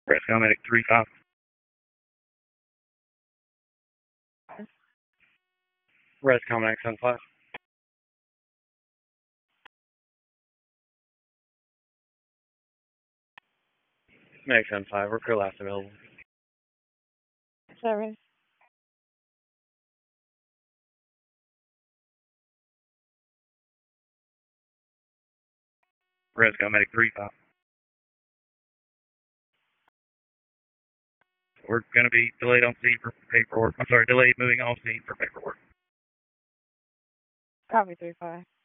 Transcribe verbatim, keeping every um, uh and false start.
Rescue Medic three five. Rescue Medic seven five. Medic seven five, we're crew last available. Service. Rescue Medic three five. We're going to be delayed on scene for paperwork. I'm sorry, delayed moving on scene for paperwork. Copy three five.